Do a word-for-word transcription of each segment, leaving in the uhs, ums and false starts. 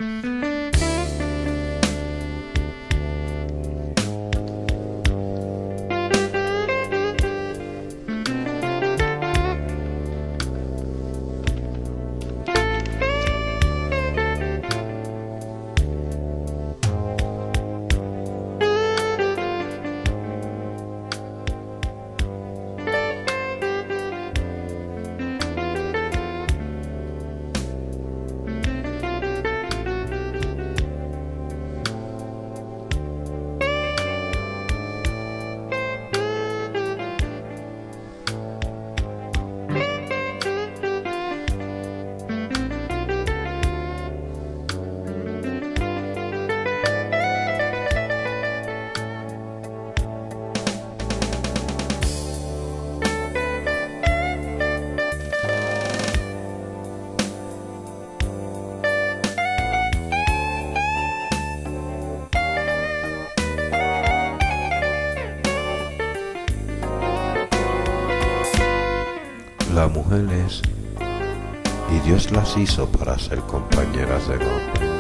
La mujer es, y Dios las hizo para ser compañeras del hombre,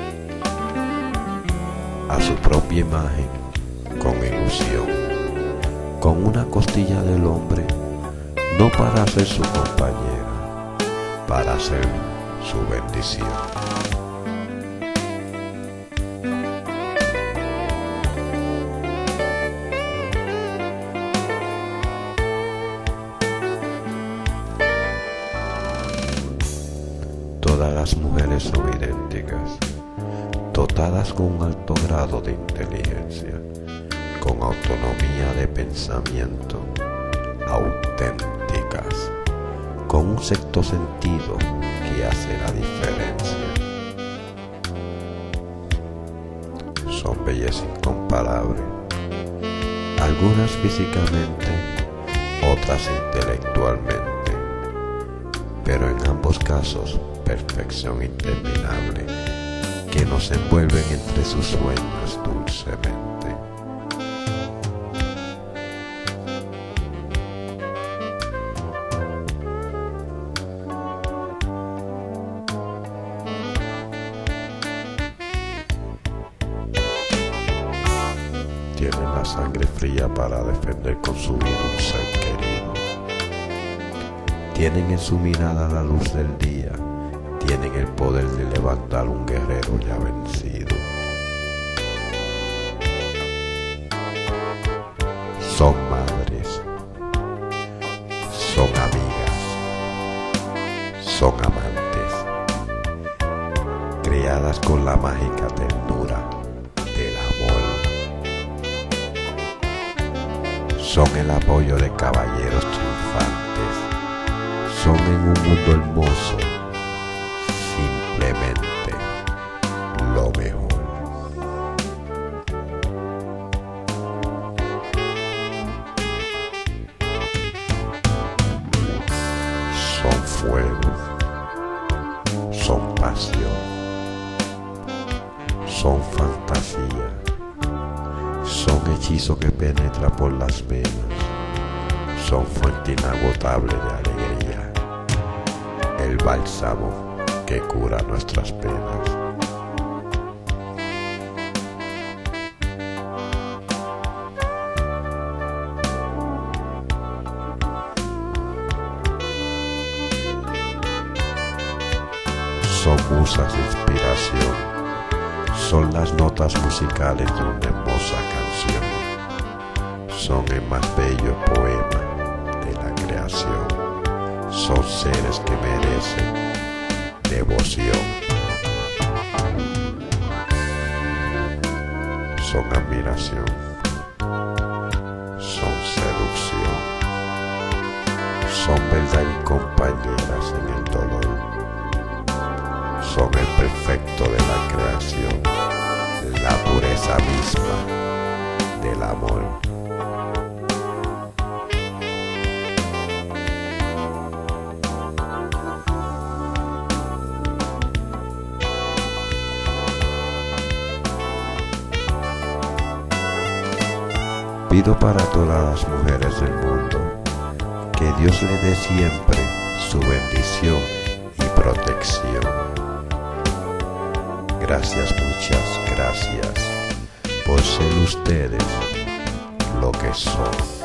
a su propia imagen, con ilusión, con una costilla del hombre, no para ser su compañera, para ser su bendición. Todas las mujeres son idénticas, dotadas con un alto grado de inteligencia, con autonomía de pensamiento, auténticas, con un sexto sentido que hace la diferencia. Son belleza incomparable, algunas físicamente, otras intelectualmente, pero en ambos casos perfección interminable que nos envuelven entre sus sueños dulcemente. Tienen la sangre fría para defender con su vida un ser querido. Tienen en su mirada la luz del día. Tienen el poder de levantar un guerrero ya vencido. Son madres, son amigas, son amantes, criadas con la mágica ternura del amor. Son el apoyo de caballeros triunfantes, son en un mundo hermoso simplemente lo mejor. Son fuego, son pasión, son fantasía, son hechizo que penetra por las venas, son fuente inagotable de alegría, el bálsamo que cura nuestras penas. Son musas de inspiración, son las notas musicales de una hermosa canción, son el más bello poema de la creación, son seres que merecen devoción, son admiración, son seducción, son verdad y compañeras en el dolor, son el perfecto de la creación, la pureza misma del amor. Pido para todas las mujeres del mundo que Dios le dé siempre su bendición y protección. Gracias, muchas gracias por ser ustedes lo que son.